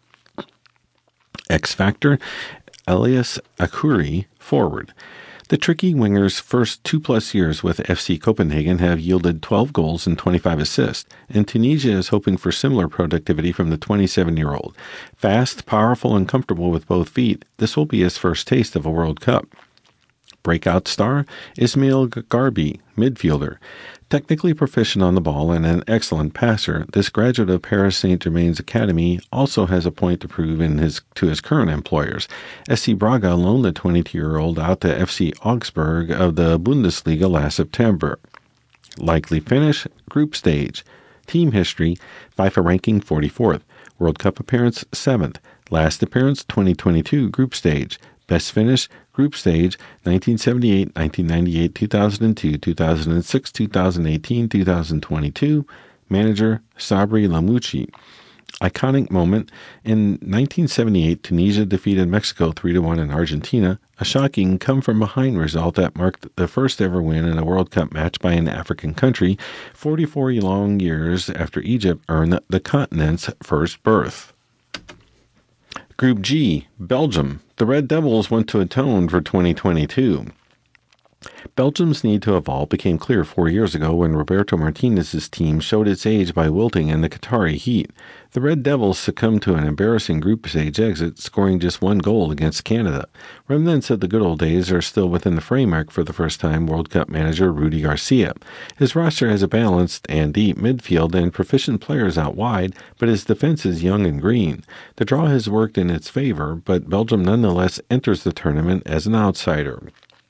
X Factor, Elias Akuri, forward. The tricky winger's first 2+ years with FC Copenhagen have yielded 12 goals and 25 assists, and Tunisia is hoping for similar productivity from the 27-year-old. Fast, powerful, and comfortable with both feet, this will be his first taste of a World Cup. Breakout star, Ismail Garbi, midfielder. Technically proficient on the ball and an excellent passer, this graduate of Paris Saint-Germain's academy also has a point to prove to his current employers. SC Braga loaned the 22-year-old out to FC Augsburg of the Bundesliga last September. Likely finish, group stage. Team history, FIFA ranking 44th. World Cup appearance 7th. Last appearance 2022 group stage. Best finish, group stage, 1978, 1998, 2002, 2006, 2018, 2022. Manager, Sabri Lamouchi. Iconic moment, in 1978, Tunisia defeated Mexico 3-1 in Argentina, a shocking come-from-behind result that marked the first ever win in a World Cup match by an African country, 44 long years after Egypt earned the continent's first berth. Group G, Belgium. The Red Devils went to atone for 2022. Belgium's need to evolve became clear 4 years ago when Roberto Martinez's team showed its age by wilting in the Qatari heat. The Red Devils succumbed to an embarrassing group stage exit, scoring just 1 goal against Canada. Remnants of the good old days are still within the framework for the first-time World Cup manager Rudi Garcia. His roster has a balanced and deep midfield and proficient players out wide, but his defense is young and green. The draw has worked in its favor, but Belgium nonetheless enters the tournament as an outsider.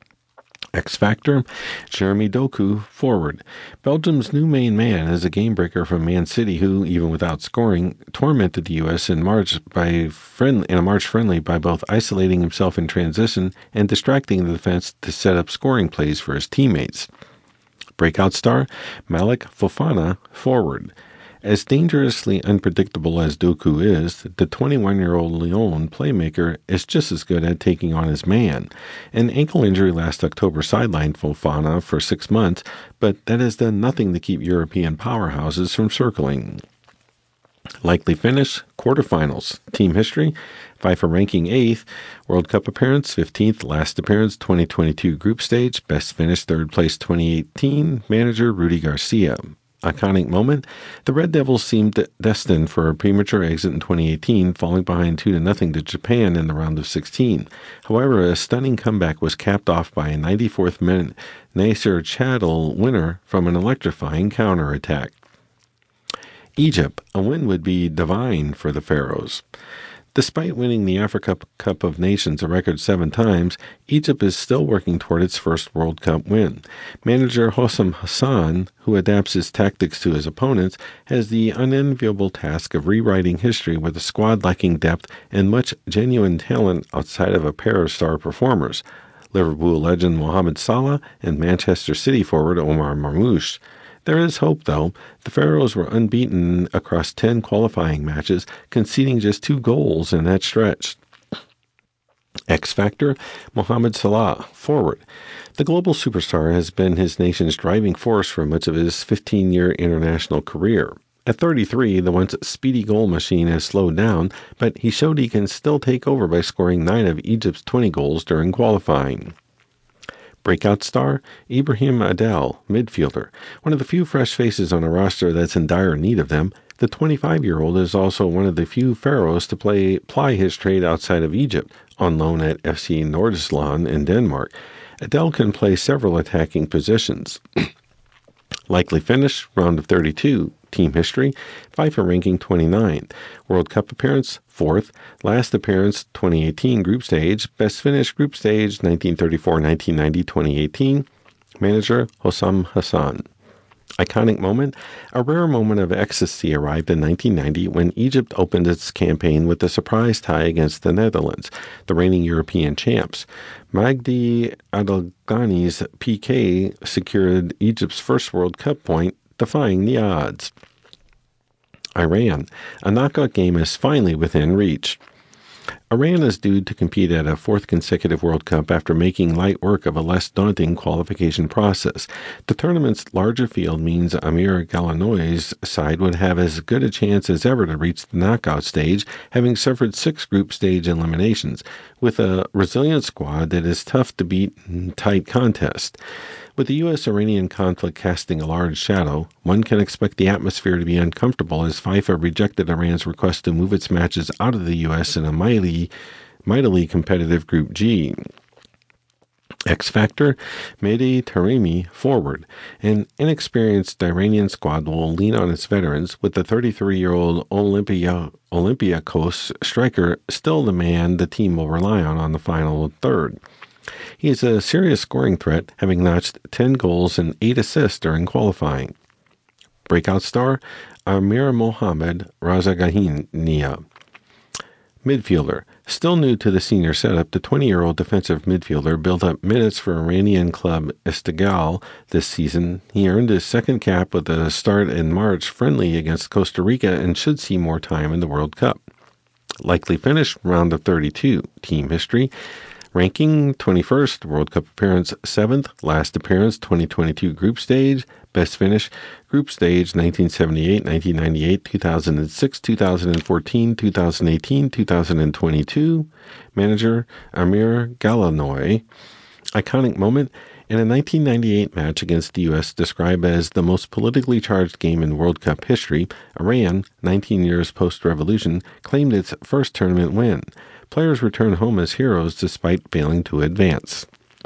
X Factor, Jeremy Doku, forward. Belgium's new main man is a game-breaker from Man City who, even without scoring, tormented the U.S. in a March friendly by both isolating himself in transition and distracting the defense to set up scoring plays for his teammates. Breakout star, Malik Fofana, forward. As dangerously unpredictable as Doku is, the 21-year-old Lyon playmaker is just as good at taking on his man. An ankle injury last October sidelined Fofana for 6 months, but that has done nothing to keep European powerhouses from circling. Likely finish, quarterfinals. Team history, FIFA ranking 8th, World Cup appearance 15th, last appearance 2022 group stage, best finish 3rd place 2018, manager Rudi Garcia. Iconic moment, the Red Devils seemed destined for a premature exit in 2018, falling behind 2-0 to Japan in the round of 16. However, a stunning comeback was capped off by a 94th minute Nasser Chadli winner from an electrifying counterattack. Egypt, a win would be divine for the Pharaohs. Despite winning the Africa Cup of Nations a record 7 times, Egypt is still working toward its first World Cup win. Manager Hossam Hassan, who adapts his tactics to his opponents, has the unenviable task of rewriting history with a squad lacking depth and much genuine talent outside of a pair of star performers, Liverpool legend Mohamed Salah and Manchester City forward Omar Marmoush. There is hope, though. The Pharaohs were unbeaten across 10 qualifying matches, conceding just 2 goals in that stretch. X Factor, Mohamed Salah, forward. The global superstar has been his nation's driving force for much of his 15-year international career. At 33, the once speedy goal machine has slowed down, but he showed he can still take over by scoring 9 of Egypt's 20 goals during qualifying. Breakout star, Ibrahim Adel, midfielder. One of the few fresh faces on a roster that's in dire need of them, the 25-year-old is also one of the few Pharaohs to ply his trade outside of Egypt, on loan at FC Nordsjælland in Denmark. Adel can play several attacking positions. Likely finish, round of 32. Team history, FIFA ranking 29th. World Cup appearance, 4th. Last appearance, 2018 group stage. Best finish group stage, 1934, 1990, 2018. Manager, Hossam Hassan. Iconic moment, a rare moment of ecstasy arrived in 1990 when Egypt opened its campaign with a surprise tie against the Netherlands, the reigning European champs. Magdi Adelghani's PK secured Egypt's first World Cup point, defying the odds. Iran, a knockout game is finally within reach. Iran is due to compete at a 4th consecutive World Cup after making light work of a less daunting qualification process. The tournament's larger field means Amir Galanoy's side would have as good a chance as ever to reach the knockout stage, having suffered 6 group stage eliminations, with a resilient squad that is tough to beat in tight contests. With the U.S.-Iranian conflict casting a large shadow, one can expect the atmosphere to be uncomfortable as FIFA rejected Iran's request to move its matches out of the U.S. in a mightily competitive Group G. X Factor, Mehdi Taremi, forward. An inexperienced Iranian squad will lean on its veterans, with the 33-year-old Olympiacos striker still the man the team will rely on the final third. He is a serious scoring threat, having notched 10 goals and 8 assists during qualifying. Breakout star, Amir Mohamed Razagania. Midfielder. Still new to the senior setup, the 20-year-old defensive midfielder built up minutes for Iranian club Esteghlal this season. He earned his second cap with a start in March friendly against Costa Rica and should see more time in the World Cup. Likely finish, round of 32. Team history, Ranking 21st, World Cup appearance 7th, last appearance 2022 group stage, best finish group stage 1978, 1998, 2006, 2014, 2018, 2022. Manager Amir Galanoy. Iconic moment in a 1998 match against the U.S. described as the most politically charged game in World Cup history, Iran, 19 years post-revolution, claimed its first tournament win. Players returned home as heroes despite failing to advance.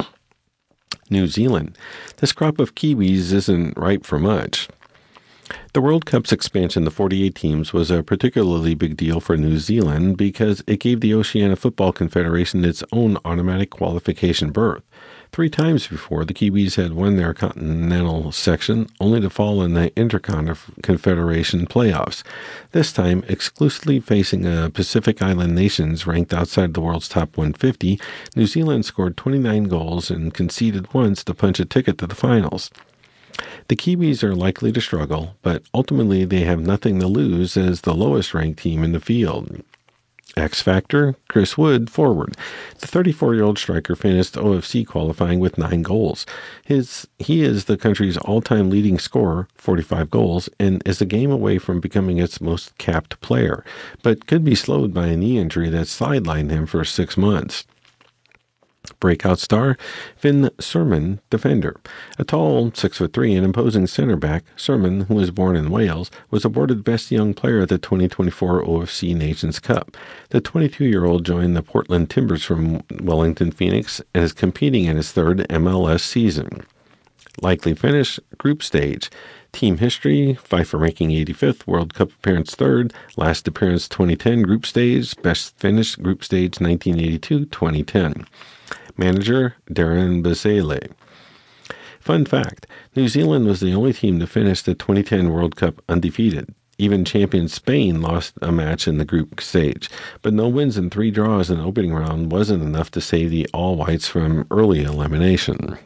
New Zealand. This crop of Kiwis isn't ripe for much. The World Cup's expansion to 48 teams was a particularly big deal for New Zealand because it gave the Oceania Football Confederation its own automatic qualification berth. 3 times before, the Kiwis had won their continental section, only to fall in the Interconfederation playoffs, this time exclusively facing a Pacific Island nations ranked outside the world's top 150. New Zealand scored 29 goals and conceded once to punch a ticket to the finals. The Kiwis are likely to struggle, but ultimately they have nothing to lose as the lowest-ranked team in the field. X Factor, Chris Wood, forward. The 34-year-old striker finished OFC qualifying with 9 goals. He is the country's all-time leading scorer, 45 goals, and is a game away from becoming its most capped player, but could be slowed by a knee injury that sidelined him for 6 months. Breakout star, Finn Surman, defender. A tall, 6'3" and imposing center back, Surman, who was born in Wales, was awarded Best Young Player at the 2024 OFC Nations Cup. The 22-year-old joined the Portland Timbers from Wellington Phoenix and is competing in his 3rd MLS season. Likely finish, group stage. Team history, FIFA ranking 85th, World Cup appearance 3rd, last appearance 2010 group stage, best finish group stage 1982-2010. Manager Darren Bazile. Fun fact, New Zealand was the only team to finish the 2010 World Cup undefeated. Even champion Spain lost a match in the group stage, but no wins and 3 draws in the opening round wasn't enough to save the All Whites from early elimination.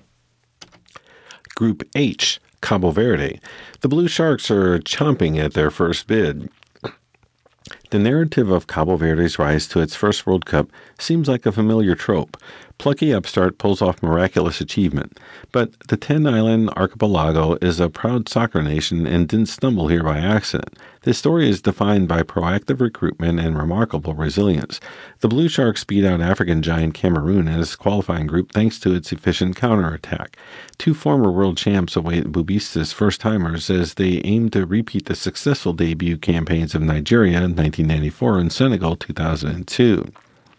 Group H, Cabo Verde. The Blue Sharks are chomping at their first bid. The narrative of Cabo Verde's rise to its first World Cup seems like a familiar trope. Plucky upstart pulls off miraculous achievement. But the 10-island archipelago is a proud soccer nation and didn't stumble here by accident. This story is defined by proactive recruitment and remarkable resilience. The Blue Sharks beat out African giant Cameroon in its qualifying group thanks to its efficient counterattack. 2 former world champs await Bubista's first-timers as they aim to repeat the successful debut campaigns of Nigeria in 1994 and Senegal 2002.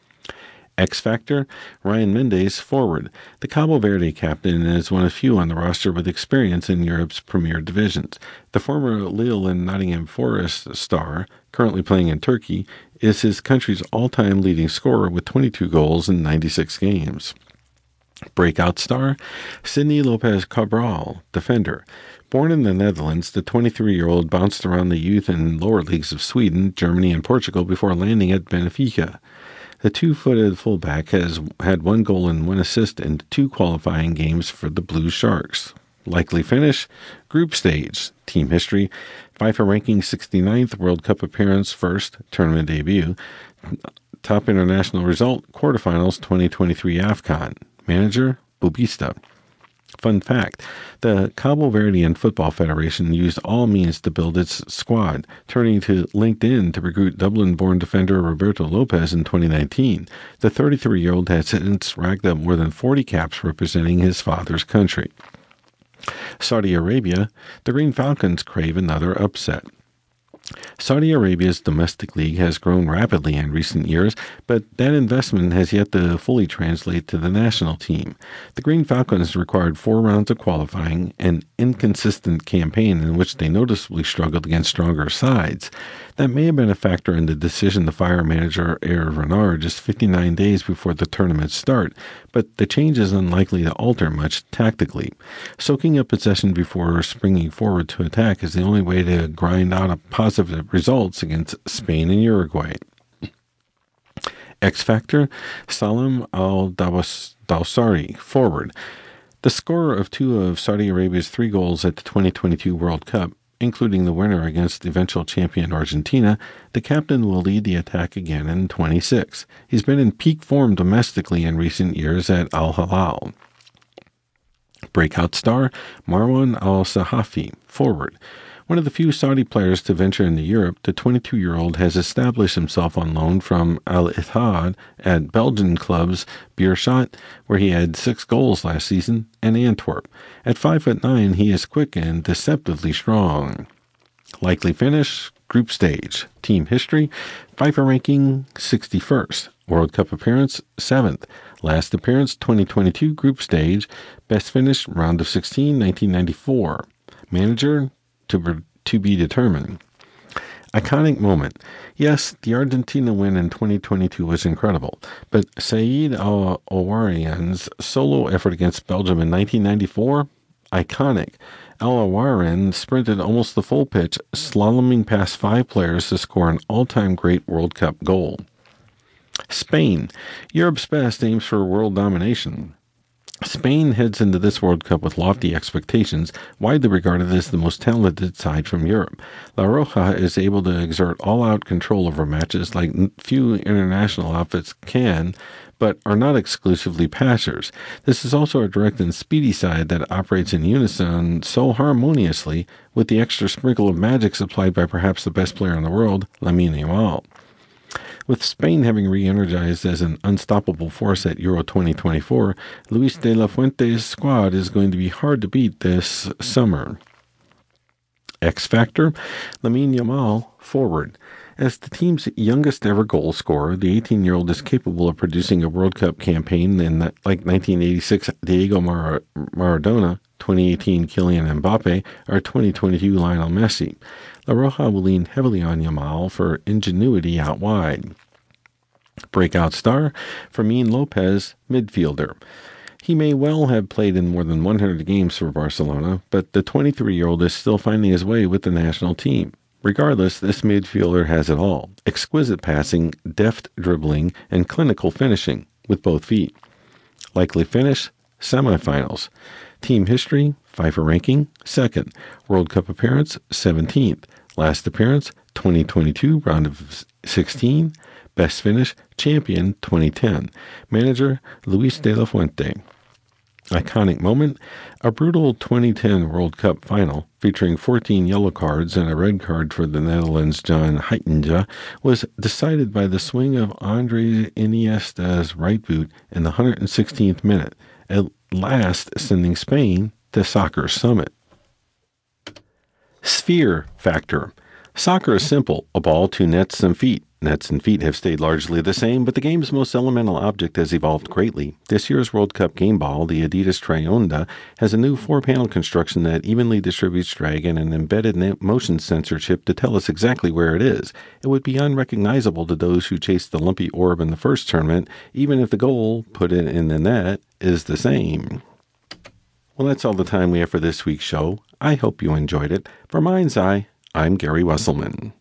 X Factor, Ryan Mendes, forward. The Cabo Verde captain is one of few on the roster with experience in Europe's premier divisions. The former Lille and Nottingham Forest star, currently playing in Turkey, is his country's all-time leading scorer with 22 goals in 96 games. Breakout star, Sidney Lopez Cabral, defender. Born in the Netherlands, the 23-year-old bounced around the youth and lower leagues of Sweden, Germany, and Portugal before landing at Benfica. The 2-footed fullback has had 1 goal and 1 assist in 2 qualifying games for the Blue Sharks. Likely finish, group stage. Team history, FIFA ranking 69th, World Cup appearance 1st, tournament debut. Top international result, quarterfinals 2023 AFCON. Manager, Bubista. Fun fact, the Cabo Verdean Football Federation used all means to build its squad, turning to LinkedIn to recruit Dublin-born defender Roberto Lopez in 2019. The 33-year-old has since racked up more than 40 caps representing his father's country. Saudi Arabia, the Green Falcons crave another upset. Saudi Arabia's domestic league has grown rapidly in recent years, but that investment has yet to fully translate to the national team. The Green Falcons required 4 rounds of qualifying, an inconsistent campaign in which they noticeably struggled against stronger sides. That may have been a factor in the decision to fire manager Hervé Renard just 59 days before the tournament's start, but the change is unlikely to alter much tactically. Soaking up possession before springing forward to attack is the only way to grind out a positive results against Spain and Uruguay. X Factor, Salam Al-Dawsari, forward. The scorer of 2 of Saudi Arabia's 3 goals at the 2022 World Cup, including the winner against eventual champion Argentina, the captain will lead the attack again in 26. He's been in peak form domestically in recent years at Al Hilal. Breakout star Marwan Al-Sahafi, forward. One of the few Saudi players to venture into Europe, the 22-year-old has established himself on loan from Al Ittihad at Belgian clubs Beerschot, where he had 6 goals last season, and Antwerp. At 5'9", he is quick and deceptively strong. Likely finish, group stage. Team history, FIFA ranking 61st. World Cup appearance, 7th. Last appearance, 2022 group stage. Best finish, round of 16, 1994. Manager, to be determined. Iconic moment. Yes, the Argentina win in 2022 was incredible, but Saeed Al-Awarian's solo effort against Belgium in 1994? Iconic. Al-Awarian sprinted almost the full pitch, slaloming past 5 players to score an all-time great World Cup goal. Spain. Europe's best aims for world domination. Spain heads into this World Cup with lofty expectations, widely regarded as the most talented side from Europe. La Roja is able to exert all-out control over matches like few international outfits can, but are not exclusively passers. This is also a direct and speedy side that operates in unison so harmoniously, with the extra sprinkle of magic supplied by perhaps the best player in the world, Lamine Yamal. With Spain having re-energized as an unstoppable force at Euro 2024, Luis de la Fuente's squad is going to be hard to beat this summer. X Factor, Lamine Yamal, forward. As the team's youngest ever goal scorer, the 18-year-old is capable of producing a World Cup campaign like 1986 Diego Maradona, 2018 Kylian Mbappe, or 2022 Lionel Messi. La Roja will lean heavily on Yamal for ingenuity out wide. Breakout star, Fermin Lopez, midfielder. He may well have played in more than 100 games for Barcelona, but the 23-year-old is still finding his way with the national team. Regardless, this midfielder has it all: exquisite passing, deft dribbling, and clinical finishing with both feet. Likely finish, semifinals. Team history, FIFA ranking, 2nd. World Cup appearance, 17th. Last appearance, 2022, round of 16. Best finish, champion, 2010. Manager, Luis de la Fuente. Iconic moment, a brutal 2010 World Cup final featuring 14 yellow cards and a red card for the Netherlands' John Heitinga was decided by the swing of Andrés Iniesta's right boot in the 116th minute, at last sending Spain to soccer's summit. Sphere factor. Soccer is simple: a ball, 2 nets, and feet. Nets and feet have stayed largely the same, but the game's most elemental object has evolved greatly. This year's World Cup game ball, the Adidas Tri-Onda, has a new 4-panel construction that evenly distributes drag and an embedded motion sensor chip to tell us exactly where it is. It would be unrecognizable to those who chased the lumpy orb in the first tournament, even if the goal, put it in the net, is the same. Well, that's all the time we have for this week's show. I hope you enjoyed it. For Mind's Eye, I'm Gary Wesselman.